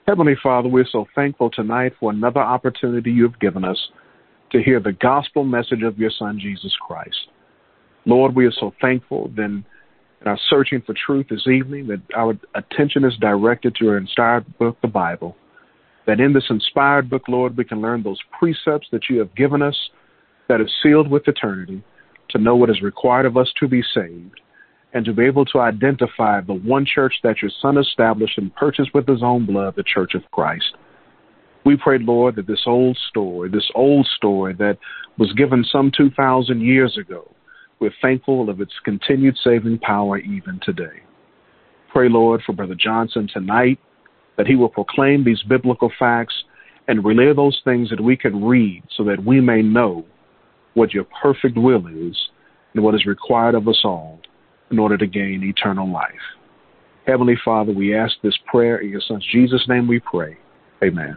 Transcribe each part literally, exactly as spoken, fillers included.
Heavenly Father, we're so thankful tonight for another opportunity you have given us to hear the gospel message of your Son, Jesus Christ. Lord, we are so thankful then in our searching for truth this evening that our attention is directed to your inspired book, the Bible, that in this inspired book, Lord, we can learn those precepts that you have given us that is sealed with eternity to know what is required of us to be saved and to be able to identify the one church that your Son established and purchased with his own blood, the Church of Christ. We pray, Lord, that this old story, this old story that was given some two thousand years ago, we're thankful of its continued saving power even today. Pray, Lord, for Brother Johnson tonight, that he will proclaim these biblical facts and relay those things that we can read so that we may know what your perfect will is and what is required of us all in order to gain eternal life. Heavenly Father, we ask this prayer in your Son Jesus' name we pray. Amen.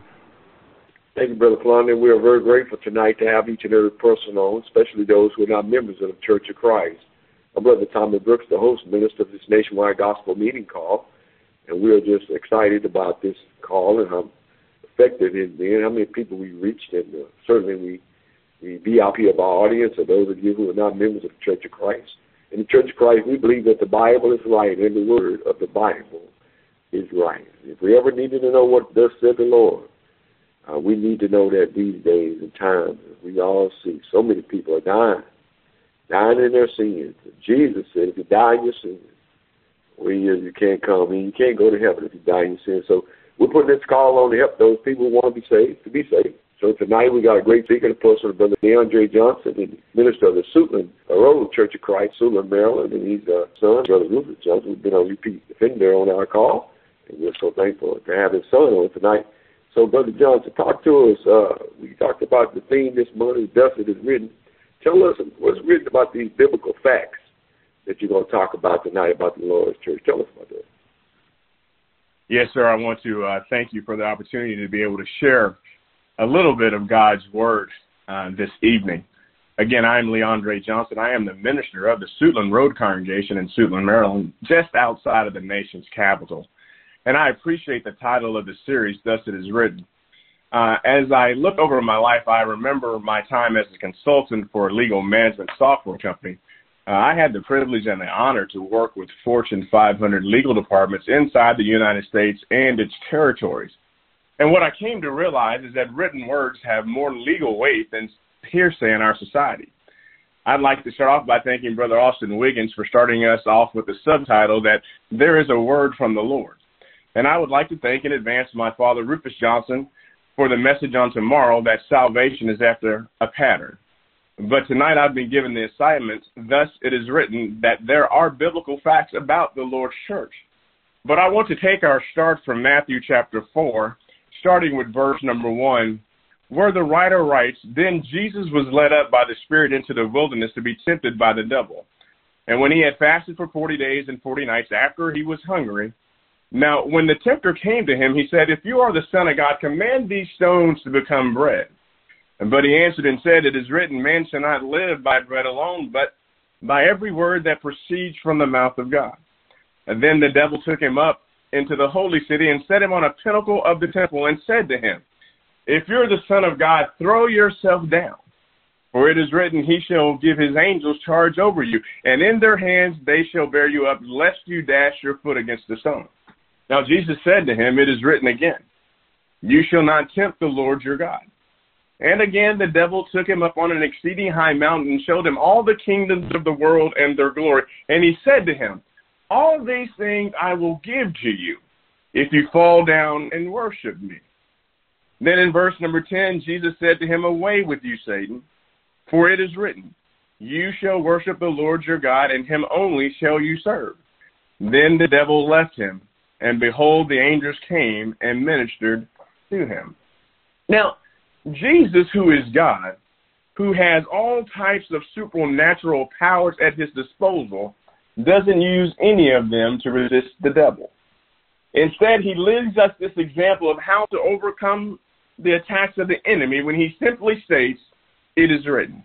Thank you, Brother Flanders. We are very grateful tonight to have each and every person on, especially those who are not members of the Church of Christ. My brother Tommy Brooks, the host minister of this nationwide gospel meeting call, and we are just excited about this call and how effective it is, how many people we reached, and uh, certainly we, the V I P of our audience are those of you who are not members of the Church of Christ. In the Church of Christ, we believe that the Bible is right, and every word of the Bible is right. If we ever needed to know what thus said the Lord, Uh, we need to know that these days and times, we all see so many people are dying, dying in their sins. Jesus said, if you die in your sins, well, you, you can't come in. You can't go to heaven if you die in your sins. So we're putting this call on to help those people who want to be saved, to be saved. So tonight we got a great speaker, the person of Brother DeAndre Johnson, the minister of the Suitland Road Church of Christ, Suitland, Maryland, and he's uh, son, Brother Rufus Johnson, who's been on repeat defender on our call. And we're so thankful to have his son on tonight. So, Brother Johnson, talk to us. Uh, we talked about the theme this month, is Thus It Is Written. Tell us what's written about these biblical facts that you're going to talk about tonight about the Lord's Church. Tell us about that. Yes, sir. I want to uh, thank you for the opportunity to be able to share a little bit of God's Word uh, this evening. Again, I'm Leandre Johnson. I am the minister of the Suitland Road Congregation in Suitland, Maryland, just outside of the nation's capital. And I appreciate the title of the series, Thus It Is Written. Uh, as I look over my life, I remember my time as a consultant for a legal management software company. Uh, I had the privilege and the honor to work with Fortune five hundred legal departments inside the United States and its territories. And what I came to realize is that written words have more legal weight than hearsay in our society. I'd like to start off by thanking Brother Austin Wiggins for starting us off with the subtitle that There is a Word from the Lord. And I would like to thank in advance my father, Rufus Johnson, for the message on tomorrow that salvation is after a pattern. But tonight I've been given the assignment, thus it is written, that there are biblical facts about the Lord's church. But I want to take our start from Matthew chapter four, starting with verse number one, where the writer writes, Then Jesus was led up by the Spirit into the wilderness to be tempted by the devil. And when he had fasted for forty days and forty nights after he was hungry, now, when the tempter came to him, he said, If you are the Son of God, command these stones to become bread. But he answered and said, It is written, Man shall not live by bread alone, but by every word that proceeds from the mouth of God. And then the devil took him up into the holy city and set him on a pinnacle of the temple and said to him, If you're the Son of God, throw yourself down. For it is written, He shall give His angels charge over you, and in their hands they shall bear you up, lest you dash your foot against a stone. Now Jesus said to him, It is written again, You shall not tempt the Lord your God. And again the devil took him up on an exceeding high mountain and showed him all the kingdoms of the world and their glory. And he said to him, All these things I will give to you, if you fall down and worship me. Then in verse number ten, Jesus said to him, Away with you, Satan, for it is written, You shall worship the Lord your God, and him only shall you serve. Then the devil left him. And behold, the angels came and ministered to him. Now, Jesus, who is God, who has all types of supernatural powers at his disposal, doesn't use any of them to resist the devil. Instead, he leaves us this example of how to overcome the attacks of the enemy when he simply states, It is written.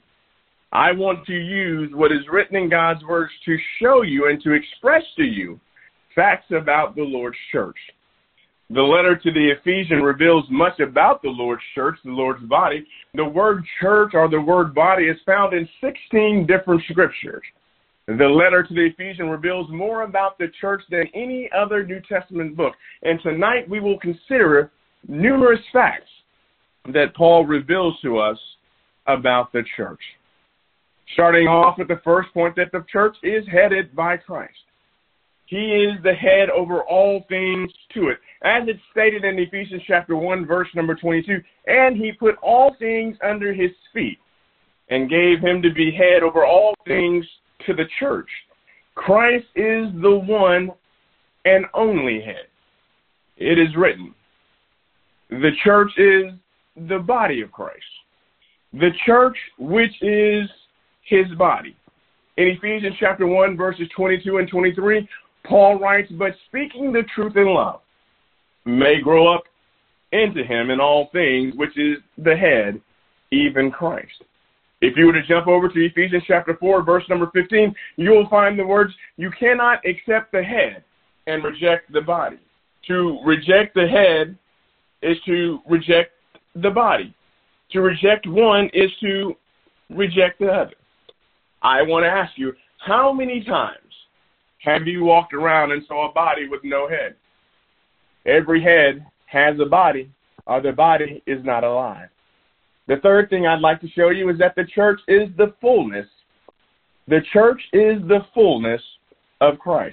I want to use what is written in God's words to show you and to express to you facts about the Lord's church. The letter to the Ephesians reveals much about the Lord's church, the Lord's body. The word church or the word body is found in sixteen different scriptures. The letter to the Ephesians reveals more about the church than any other New Testament book. And tonight we will consider numerous facts that Paul reveals to us about the church. Starting off with the first point, that the church is headed by Christ. He is the head over all things to it. As it's stated in Ephesians chapter one, verse number twenty-two, and he put all things under his feet and gave him to be head over all things to the church. Christ is the one and only head. It is written, the church is the body of Christ. The church, which is his body. In Ephesians chapter one, verses twenty-two and twenty-three, Paul writes, but speaking the truth in love may grow up into him in all things, which is the head, even Christ. If you were to jump over to Ephesians chapter four, verse number fifteen, you will find the words, you cannot accept the head and reject the body. To reject the head is to reject the body. To reject one is to reject the other. I want to ask you, how many times have you walked around and saw a body with no head? Every head has a body, or the body is not alive. The third thing I'd like to show you is that the church is the fullness. The church is the fullness of Christ.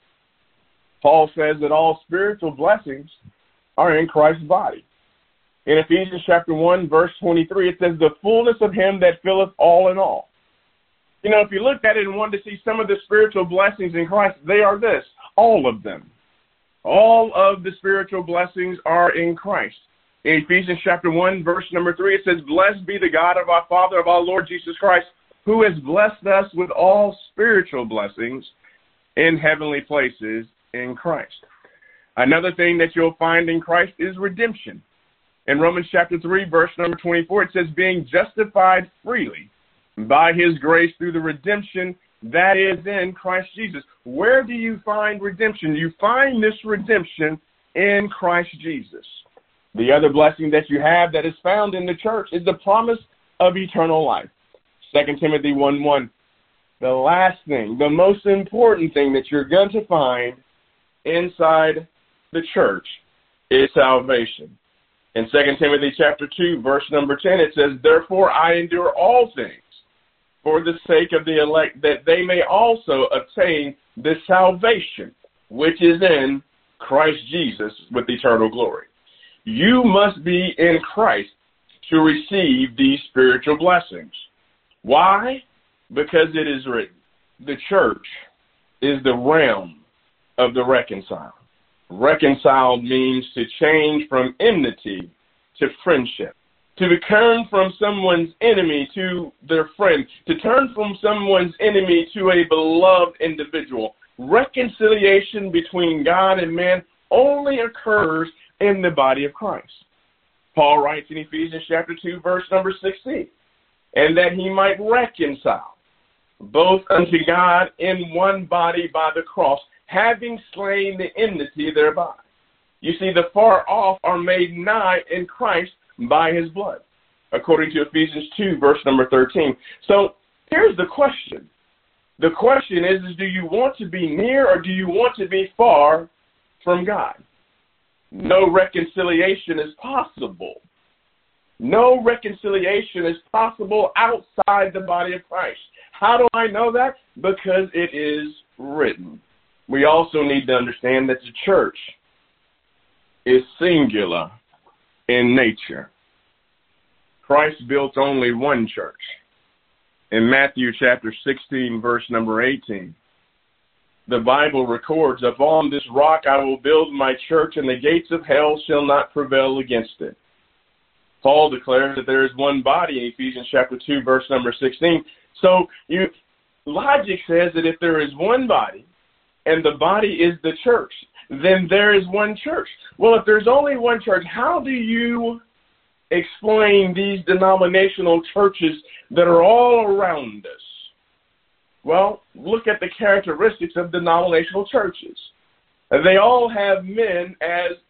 Paul says that all spiritual blessings are in Christ's body. In Ephesians chapter one, verse twenty-three, it says, the fullness of him that filleth all in all. You know, if you looked at it and wanted to see some of the spiritual blessings in Christ, they are this, all of them. All of the spiritual blessings are in Christ. In Ephesians chapter one, verse number three, it says, blessed be the God of our Father, of our Lord Jesus Christ, who has blessed us with all spiritual blessings in heavenly places in Christ. Another thing that you'll find in Christ is redemption. In Romans chapter three, verse number twenty-four, it says, being justified freely by his grace through the redemption that is in Christ Jesus. Where do you find redemption? You find this redemption in Christ Jesus. The other blessing that you have that is found in the church is the promise of eternal life. Second Timothy one one. The last thing, the most important thing that you're going to find inside the church is salvation. In Second Timothy chapter two, verse number ten, it says, therefore I endure all things for the sake of the elect, that they may also obtain the salvation which is in Christ Jesus with eternal glory. You must be in Christ to receive these spiritual blessings. Why? Because it is written, the church is the realm of the reconciled. Reconciled means to change from enmity to friendship, to turn from someone's enemy to their friend, to turn from someone's enemy to a beloved individual. Reconciliation between God and man only occurs in the body of Christ. Paul writes in Ephesians chapter two, verse number sixteen, and that he might reconcile both unto God in one body by the cross, having slain the enmity thereby. You see, the far off are made nigh in Christ by his blood, according to Ephesians two, verse number thirteen. So here's the question. The question is, is do you want to be near or do you want to be far from God? No reconciliation is possible. No reconciliation is possible outside the body of Christ. How do I know that? Because it is written. We also need to understand that the church is singular in nature. Christ built only one church. In Matthew chapter sixteen, verse number eighteen, the Bible records, upon this rock I will build my church, and the gates of hell shall not prevail against it. Paul declares that there is one body in Ephesians chapter two, verse number sixteen. So you, logic says that if there is one body, and the body is the church, then there is one church. Well, if there's only one church, how do you explain these denominational churches that are all around us? Well, look at the characteristics of denominational churches. They all have men as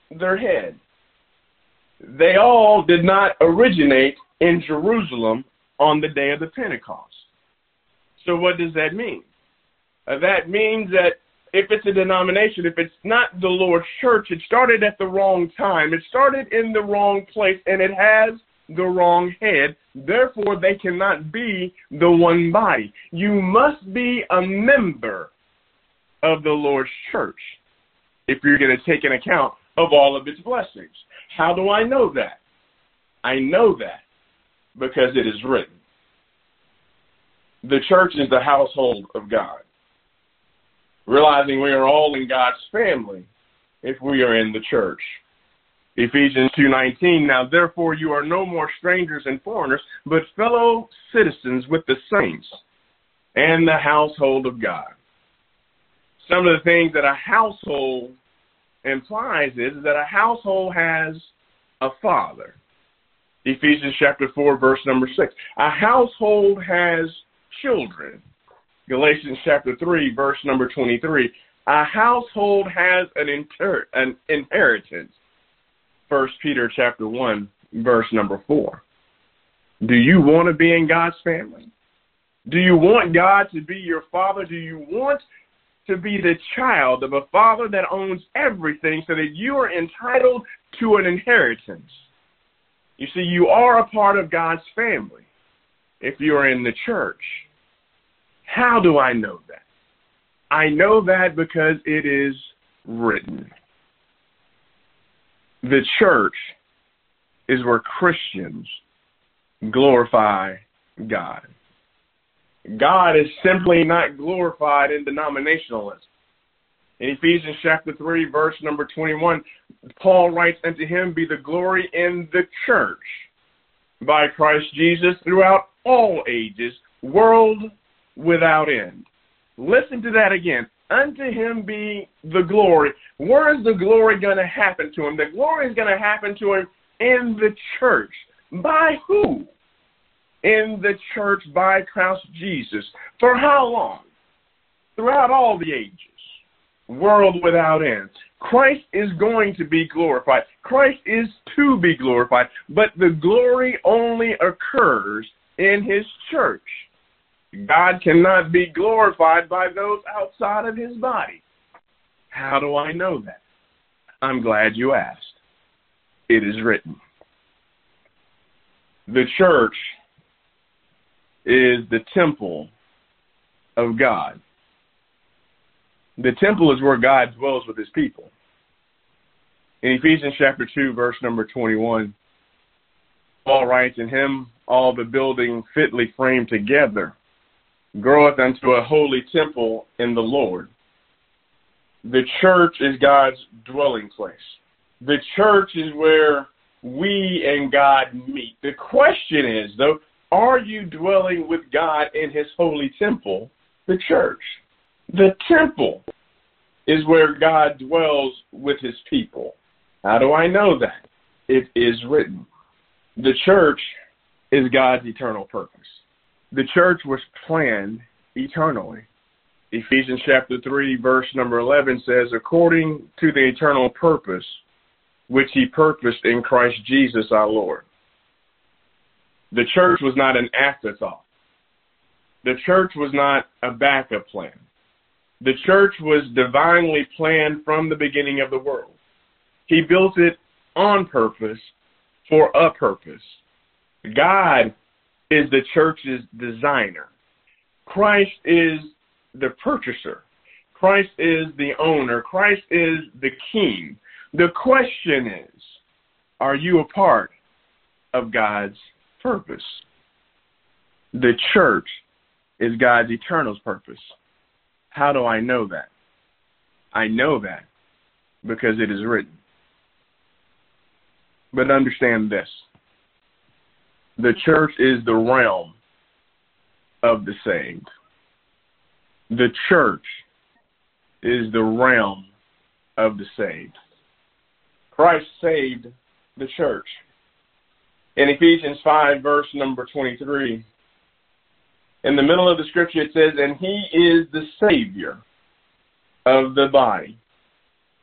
their head. They all did not originate in Jerusalem on the day of the Pentecost. So what does that mean? Uh, that means that if it's a denomination, if it's not the Lord's church, it started at the wrong time. It started in the wrong place, and it has the wrong head. Therefore, they cannot be the one body. You must be a member of the Lord's church if you're going to take an account of all of its blessings. How do I know that? I know that because it is written. The church is the household of God. Realizing we are all in God's family if we are in the church. Ephesians two nineteen, now therefore you are no more strangers and foreigners, but fellow citizens with the saints and the household of God. Some of the things that a household implies is that a household has a father. Ephesians chapter four, verse number six. A household has children. Galatians chapter three, verse number twenty-three. A household has an, inter- an inheritance. First Peter chapter one, verse number four. Do you want to be in God's family? Do you want God to be your father? Do you want to be the child of a father that owns everything so that you are entitled to an inheritance? You see, you are a part of God's family if you are in the church. How do I know that? I know that because it is written. The church is where Christians glorify God. God is simply not glorified in denominationalism. In Ephesians chapter three, verse number twenty-one, Paul writes, unto him be the glory in the church by Christ Jesus throughout all ages, world without end. Listen to that again. Unto him be the glory. Where is the glory going to happen to him? The glory is going to happen to him in the church. By who? In the church by Christ Jesus. For how long? Throughout all the ages. World without end. Christ is going to be glorified. Christ is to be glorified. But the glory only occurs in his church. God cannot be glorified by those outside of his body. How do I know that? I'm glad you asked. It is written. The church is the temple of God. The temple is where God dwells with his people. In Ephesians chapter two, verse number twenty-one, Paul writes, in him all the building fitly framed together groweth unto a holy temple in the Lord. The church is God's dwelling place. The church is where we and God meet. The question is, though, are you dwelling with God in his holy temple, the church? The temple is where God dwells with his people. How do I know that? It is written. The church is God's eternal purpose. The church was planned eternally. Ephesians chapter three, verse number eleven says, according to the eternal purpose which he purposed in Christ Jesus our Lord. The church was not an afterthought. The church was not a backup plan. The church was divinely planned from the beginning of the world. He built it on purpose for a purpose. God is the church's designer. Christ is the purchaser. Christ is the owner. Christ is the king. The question is, are you a part of God's purpose? The church is God's eternal purpose. How do I know that? I know that because it is written. But understand this. The church is the realm of the saved. The church is the realm of the saved. Christ saved the church. In Ephesians five, verse number twenty-three, in the middle of the scripture it says, and he is the Savior of the body.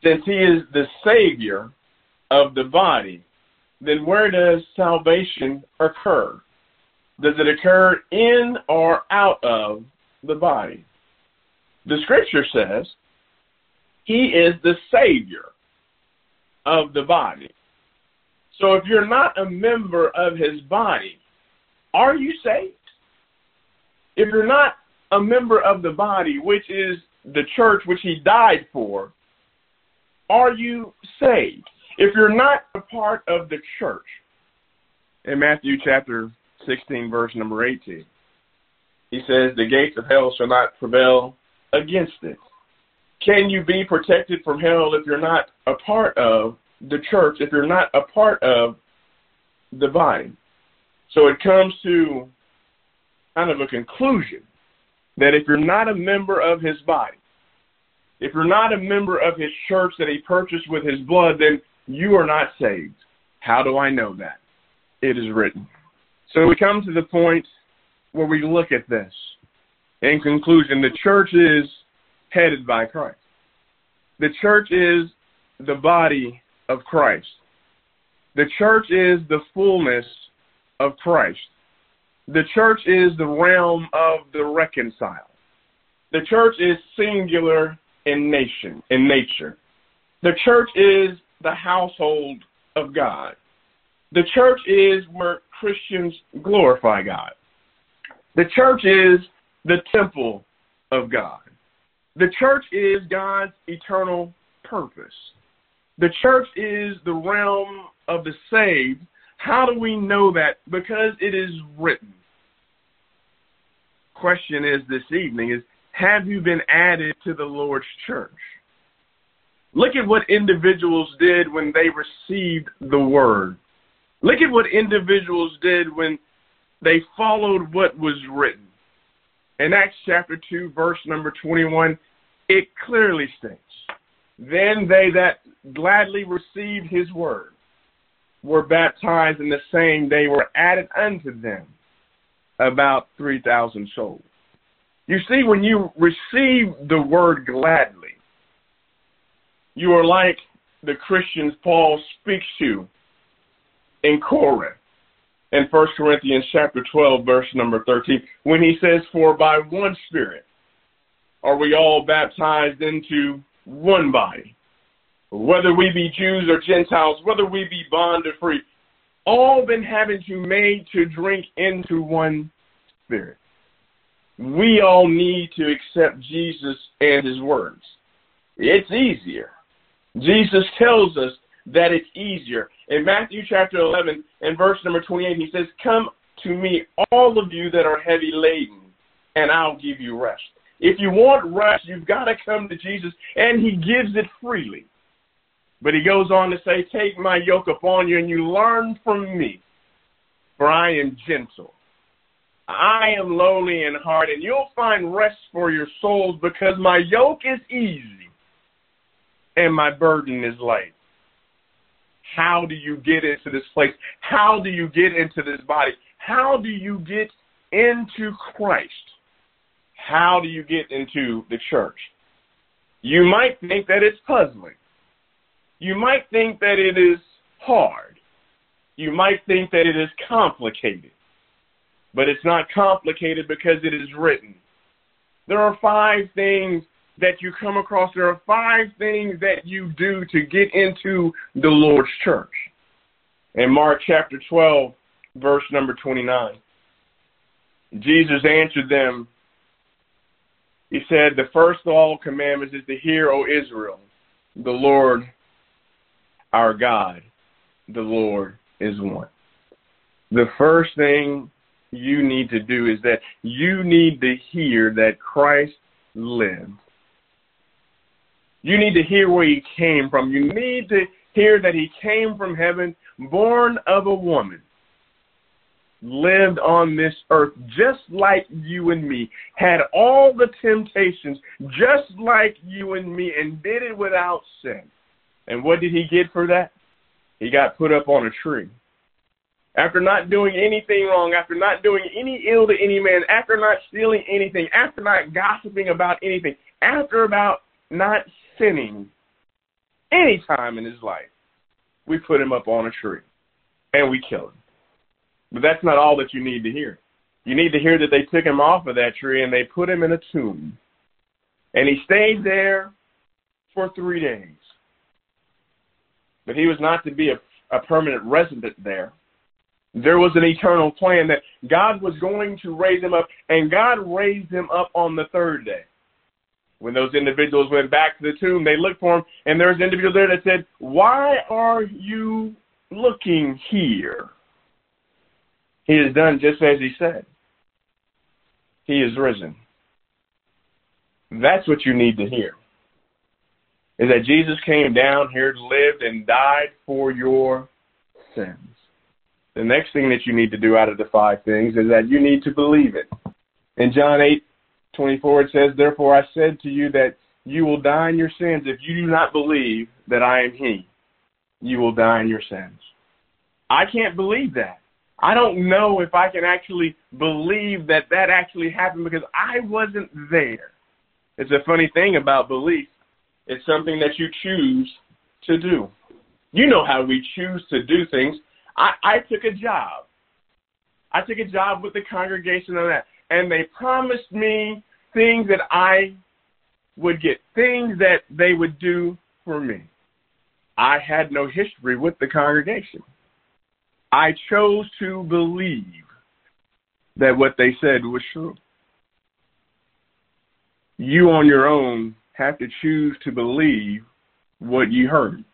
since he is the Savior of the body, then where does salvation occur? Does it occur in or out of the body? The scripture says he is the Savior of the body. So if you're not a member of his body, are you saved? If you're not a member of the body, which is the church which he died for, are you saved? If you're not a part of the church, in Matthew chapter sixteen, verse number eighteen, he says, the gates of hell shall not prevail against it. Can you be protected from hell if you're not a part of the church, if you're not a part of the body? So it comes to kind of a conclusion that if you're not a member of his body, if you're not a member of his church that he purchased with his blood, then you are not saved. How do I know that? It is written. So we come to the point where we look at this. In conclusion, the church is headed by Christ. The church is the body of Christ. The church is the fullness of Christ. The church is the realm of the reconciled. The church is singular in nation, in nature. The church is the household of God. The church is where Christians glorify God. The church is the temple of God. The church is God's eternal purpose. The church is the realm of the saved. How do we know that? Because it is written. Question is this evening is, have you been added to the Lord's church? Look at what individuals did when they received the word. Look at what individuals did when they followed what was written. In Acts chapter two, verse number twenty-one, it clearly states, then they that gladly received his word were baptized, in the same day were added unto them about three thousand souls. You see, when you receive the word gladly, you are like the Christians Paul speaks to in Corinth, in First Corinthians chapter twelve, verse number thirteen, when he says, for by one Spirit are we all baptized into one body, whether we be Jews or Gentiles, whether we be bond or free, all been having to made to drink into one Spirit. We all need to accept Jesus and his words. It's easier. Jesus tells us that it's easier. In Matthew chapter eleven and verse number twenty-eight, he says, come to me, all of you that are heavy laden, and I'll give you rest. If you want rest, you've got to come to Jesus, and he gives it freely. But he goes on to say, take my yoke upon you, and you learn from me, for I am gentle. I am lowly in heart, and you'll find rest for your souls, because my yoke is easy, and my burden is light. How do you get into this place? How do you get into this body? How do you get into Christ? How do you get into the church? You might think that it's puzzling. You might think that it is hard. You might think that it is complicated. But it's not complicated because it is written. There are five things that you come across. There are five things that you do to get into the Lord's church. In Mark chapter twelve, verse number twenty-nine, Jesus answered them. He said, the first of all commandments is to hear, O Israel, the Lord our God, the Lord is one. The first thing you need to do is that you need to hear that Christ lived. You need to hear where he came from. You need to hear that he came from heaven, born of a woman, lived on this earth just like you and me, had all the temptations just like you and me, and did it without sin. And what did he get for that? He got put up on a tree. After not doing anything wrong, after not doing any ill to any man, after not stealing anything, after not gossiping about anything, after about not sinning, any time in his life, we put him up on a tree and we kill him. But that's not all that you need to hear. You need to hear that they took him off of that tree and they put him in a tomb. And he stayed there for three days. But he was not to be a, a permanent resident there. There was an eternal plan that God was going to raise him up, and God raised him up on the third day. When those individuals went back to the tomb, they looked for him, and there was an individual there that said, "Why are you looking here? He has done just as he said. He is risen." That's what you need to hear, is that Jesus came down here, lived, and died for your sins. The next thing that you need to do out of the five things is that you need to believe it. In John eight twenty-four, it says, "Therefore I said to you that you will die in your sins if you do not believe that I am he. You will die in your sins." I can't believe that. I don't know if I can actually believe that that actually happened because I wasn't there. It's a funny thing about belief. It's something that you choose to do. You know how we choose to do things. I, I took a job. I took a job with the congregation on that, and they promised me things that I would get, things that they would do for me. I had no history with the congregation. I chose to believe that what they said was true. You on your own have to choose to believe what you heard.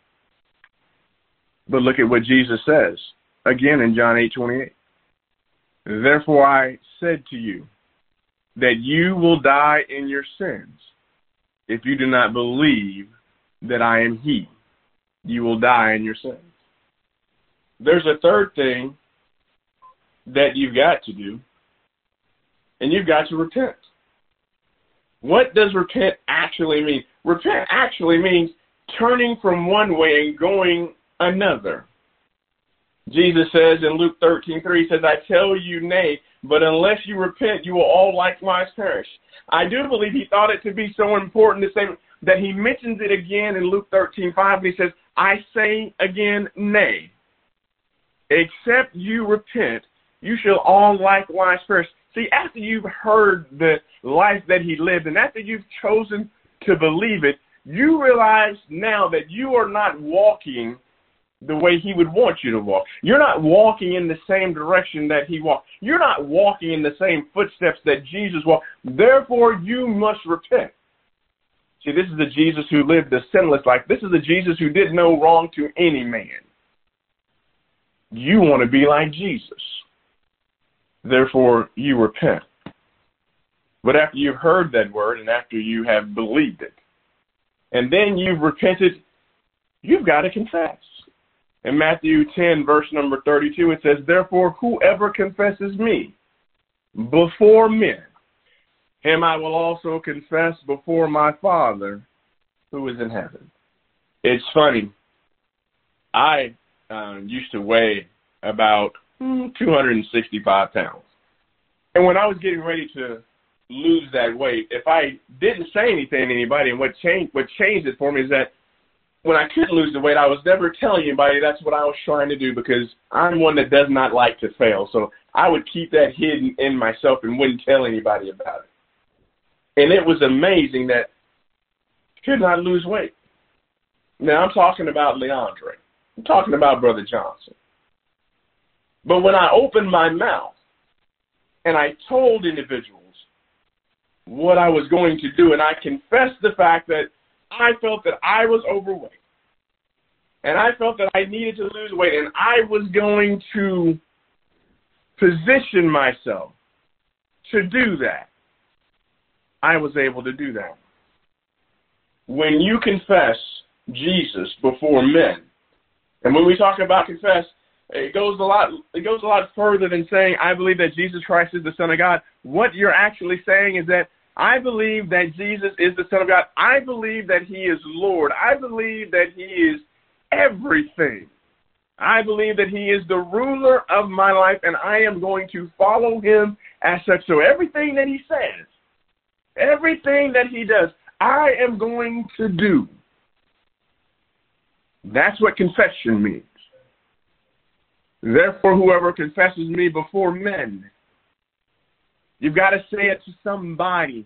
But look at what Jesus says, again in John eight twenty-eight. "Therefore I said to you that you will die in your sins if you do not believe that I am he. You will die in your sins." There's a third thing that you've got to do, and you've got to repent. What does repent actually mean? Repent actually means turning from one way and going another. Jesus says in Luke thirteen three, he says, "I tell you nay, but unless you repent, you will all likewise perish." I do believe he thought it to be so important to say that he mentions it again in Luke thirteen five, and he says, "I say again nay. Except you repent, you shall all likewise perish." See, after you've heard the life that he lived, and after you've chosen to believe it, you realize now that you are not walking the way he would want you to walk. You're not walking in the same direction that he walked. You're not walking in the same footsteps that Jesus walked. Therefore, you must repent. See, this is the Jesus who lived a sinless life. This is the Jesus who did no wrong to any man. You want to be like Jesus. Therefore, you repent. But after you've heard that word and after you have believed it, and then you've repented, you've got to confess. In Matthew ten, verse number thirty-two, it says, "Therefore, whoever confesses me before men, him I will also confess before my Father who is in heaven." It's funny. I uh, used to weigh about mm, two hundred sixty-five pounds. And when I was getting ready to lose that weight, if I didn't say anything to anybody, and what changed, what changed it for me is that when I couldn't lose the weight, I was never telling anybody that's what I was trying to do, because I'm one that does not like to fail. So I would keep that hidden in myself and wouldn't tell anybody about it. And it was amazing that I could not lose weight. Now, I'm talking about Leandre. I'm talking about Brother Johnson. But when I opened my mouth and I told individuals what I was going to do, and I confessed the fact that I felt that I was overweight, and I felt that I needed to lose weight, and I was going to position myself to do that, I was able to do that. When you confess Jesus before men, and when we talk about confess, it goes a lot, it goes a lot further than saying, I believe that Jesus Christ is the Son of God. What you're actually saying is that I believe that Jesus is the Son of God. I believe that he is Lord. I believe that he is everything. I believe that he is the ruler of my life, and I am going to follow him as such. So everything that he says, everything that he does, I am going to do. That's what confession means. Therefore, whoever confesses me before men, you've got to say it to somebody.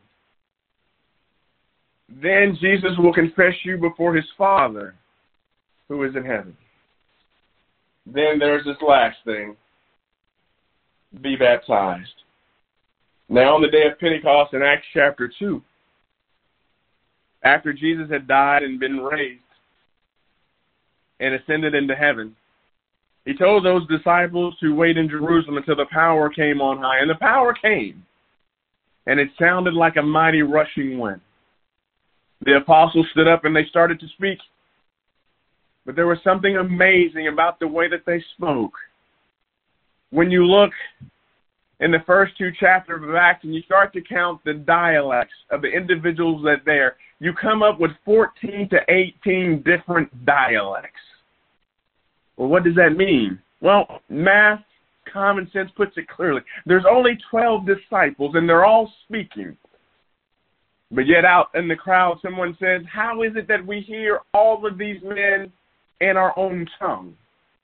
Then Jesus will confess you before his Father who is in heaven. Then there's this last thing. Be baptized. Now, on the day of Pentecost in Acts chapter two, after Jesus had died and been raised and ascended into heaven, he told those disciples to wait in Jerusalem until the power came on high. And the power came, and it sounded like a mighty rushing wind. The apostles stood up and they started to speak. But there was something amazing about the way that they spoke. When you look in the first two chapters of Acts and you start to count the dialects of the individuals that there, you come up with fourteen to eighteen different dialects. Well, what does that mean? Well, math, common sense puts it clearly. There's only twelve disciples and they're all speaking. But yet out in the crowd, someone says, how is it that we hear all of these men in our own tongue?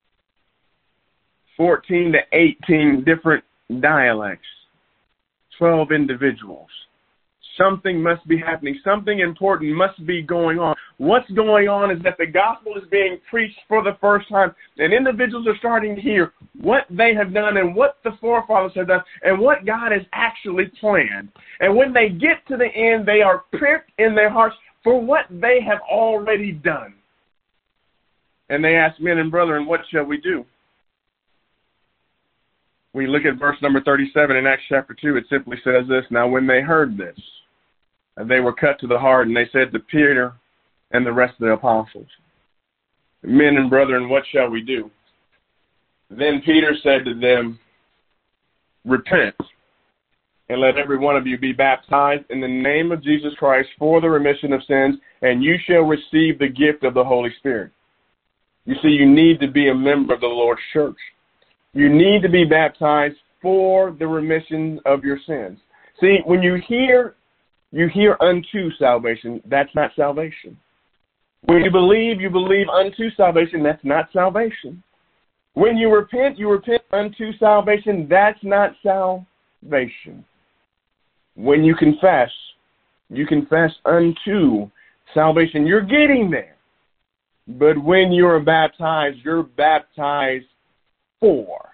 fourteen to eighteen different dialects, twelve individuals. Something must be happening. Something important must be going on. What's going on is that the gospel is being preached for the first time, and individuals are starting to hear what they have done and what the forefathers have done and what God has actually planned. And when they get to the end, they are pricked in their hearts for what they have already done. And they ask, men and brethren, what shall we do? We look at verse number thirty-seven in Acts chapter two. It simply says this, now when they heard this, they were cut to the heart, and they said to Peter and the rest of the apostles, men and brethren, what shall we do? Then Peter said to them, repent, and let every one of you be baptized in the name of Jesus Christ for the remission of sins, and you shall receive the gift of the Holy Spirit. You see, you need to be a member of the Lord's church. You need to be baptized for the remission of your sins. See, when you hear, you hear unto salvation, that's not salvation. When you believe, you believe unto salvation, that's not salvation. When you repent, you repent unto salvation, that's not salvation. When you confess, you confess unto salvation. You're getting there. But when you're baptized, you're baptized for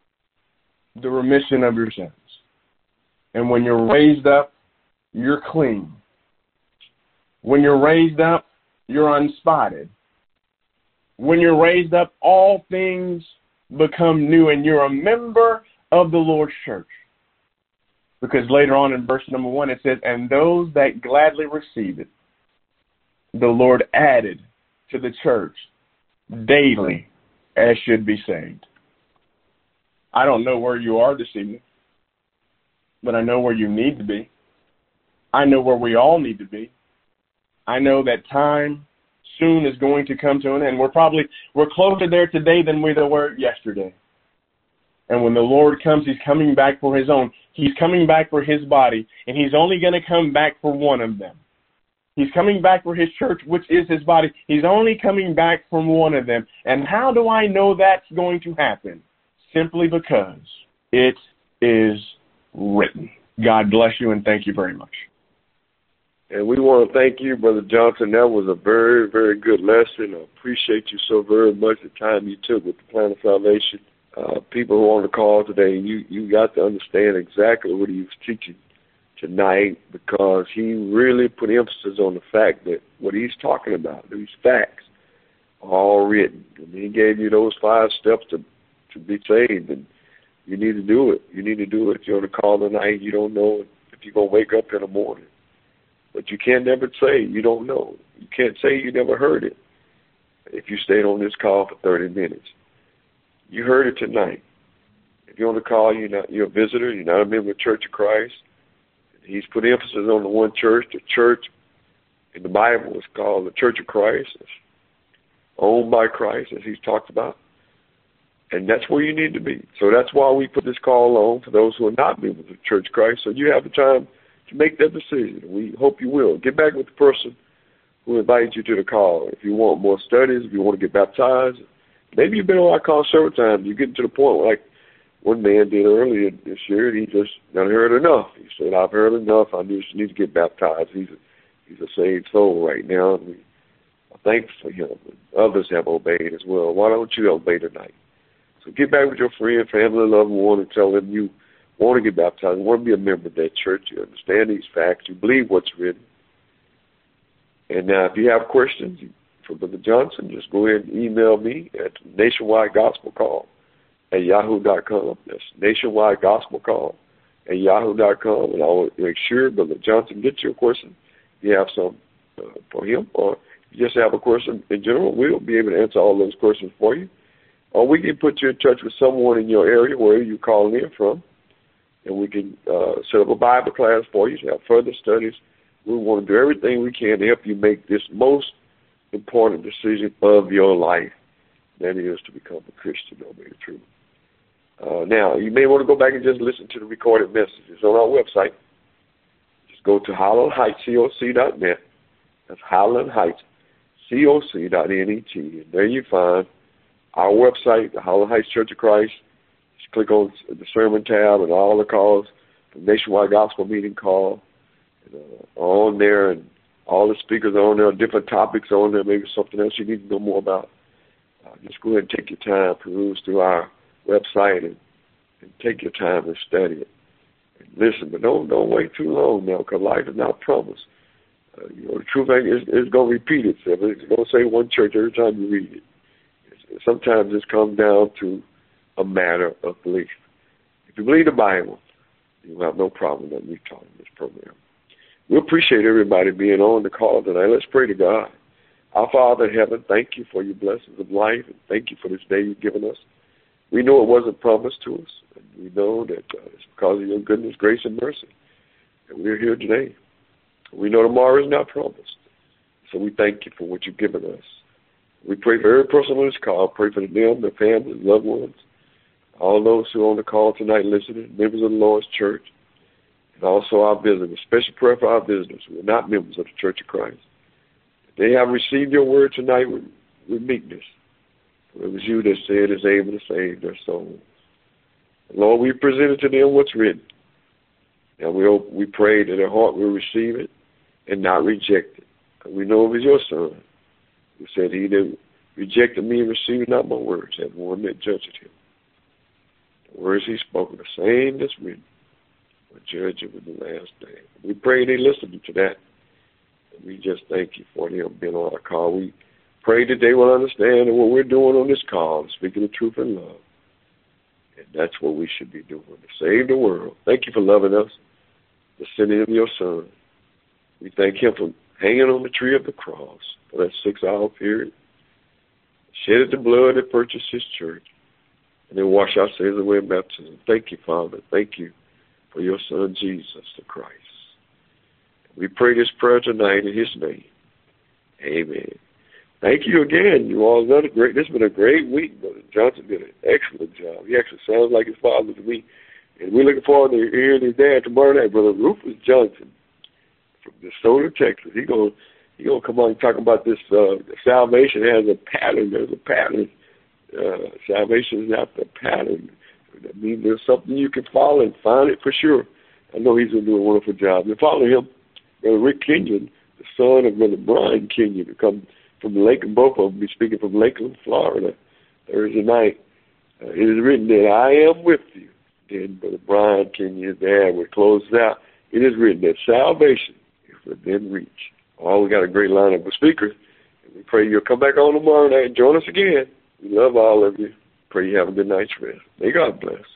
the remission of your sins. And when you're raised up, you're clean. When you're raised up, you're unspotted. When you're raised up, all things become new, and you're a member of the Lord's church. Because later on in verse number one, it says, and those that gladly received it, the Lord added to the church daily as should be saved. I don't know where you are this evening, but I know where you need to be. I know where we all need to be. I know that time soon is going to come to an end. We're probably, we're closer there today than we were yesterday. And when the Lord comes, he's coming back for his own. He's coming back for his body, and he's only going to come back for one of them. He's coming back for his church, which is his body. He's only coming back from one of them. And how do I know that's going to happen? Simply because it is written. God bless you, and thank you very much. And we want to thank you, Brother Johnson. That was a very, very good lesson. I appreciate you so very much, the time you took with the plan of salvation. Uh, people who are on the call today, you, you got to understand exactly what he was teaching tonight, because he really put emphasis on the fact that what he's talking about, these facts, are all written. And he gave you those five steps to, to be saved, and you need to do it. You need to do it. If you're on the call tonight, you don't know if you're going to wake up in the morning. But you can never say you don't know. You can't say you never heard it if you stayed on this call for thirty minutes. You heard it tonight. If you're on the call, you're not you're a visitor, you're not a member of the Church of Christ. He's put emphasis on the one church. The church in the Bible is called the Church of Christ. It's owned by Christ, as he's talked about. And that's where you need to be. So that's why we put this call on for those who are not members of the Church of Christ. So you have the time to make that decision. We hope you will. Get back with the person we invite you to the call. If you want more studies, if you want to get baptized, maybe you've been on our call several times. You're getting to the point where, like one man did earlier this year, he just done heard enough. He said, I've heard enough. I just need to get baptized. He's a, he's a saved soul right now, and we are thankful for him. Others have obeyed as well. Why don't you obey tonight? So get back with your friend, family, loved one, and tell them you want to get baptized, you want to be a member of that church, you understand these facts, you believe what's written. And now if you have questions for Brother Johnson, just go ahead and email me at Nationwide Gospel Call at yahoo dot com. That's Nationwide Gospel Call at yahoo dot com, and I'll make sure Brother Johnson gets your question. If you have some uh, for him, or if you just have a question in general, we'll be able to answer all those questions for you. Or we can put you in touch with someone in your area, wherever you're calling in from, and we can uh, set up a Bible class for you to have further studies. We want to do everything we can to help you make this most important decision of your life, that is to become a Christian, obey the truth. Uh, now, you may want to go back and just listen to the recorded messages on our website. Just go to Highland Heights, C O C dot net. That's Highland Heights, C O C dot net. And there you find our website, the Highland Heights Church of Christ. Just click on the sermon tab and all the calls, the Nationwide Gospel Meeting call, and, uh, on there, and all the speakers are on there, different topics on there, maybe something else you need to know more about. Uh, just go ahead and take your time, peruse through our website, and, and take your time and study it. And listen, but don't don't wait too long now, because life is not promised. Uh, you know, the truth ain't is it's going to repeat itself. It's going to say one church every time you read it. It's, sometimes it comes down to a matter of belief. If you believe the Bible, you'll have no problem that we taught in this program. We appreciate everybody being on the call tonight. Let's pray to God. Our Father in heaven, thank you for your blessings of life, and thank you for this day you've given us. We know it wasn't promised to us, and we know that uh, it's because of your goodness, grace, and mercy that we're here today. We know tomorrow is not promised, so we thank you for what you've given us. We pray for every person on this call. Pray for them, their families, loved ones, all those who are on the call tonight listening, members of the Lord's church, and also our visitors. Special prayer for our visitors who are not members of the Church of Christ. They have received your word tonight with, with meekness. For it was you that said is able to save their souls. And Lord, we presented to them what's written. And we hope, we pray that their heart will receive it and not reject it. And we know it was your Son who said, he that rejected me and received not my words, and one that judged him. The words he spoke are the same that's written, will judge him in the last day. We pray they listen to that. And we just thank you for them being on our call. We pray that they will understand that what we're doing on this call is speaking the truth in love. And that's what we should be doing, to save the world. Thank you for loving us, for sending him your Son. We thank him for hanging on the tree of the cross for that six-hour period, shedded the blood that purchased his church, and then wash our sins away in baptism. Thank you, Father. Thank you for your Son, Jesus the Christ. We pray this prayer tonight in his name. Amen. Thank you again. You all done a great, this has been a great week. Brother Johnson did an excellent job. He actually sounds like his father to me. And we're looking forward to hearing his dad tomorrow night, Brother Rufus Johnson from DeSoto, Texas. He's going he gonna come on and talk about this. Uh, salvation has a pattern. There's a pattern. Uh, salvation is not the pattern. That means there's something you can follow and find it for sure. I know he's going to do a wonderful job. And follow him, Brother Rick Kenyon, the son of Brother Brian Kenyon, to come from Lakeland. Both of them be speaking from Lakeland, Florida, Thursday night. Uh, it is written that I am with you. Then Brother Brian Kenyon's dad would close it out. It is written that salvation is within reach. Oh, we got a great lineup of speakers. And we pray you'll come back on tomorrow night and join us again. We love all of you. Pray you have a good night's rest. May God bless.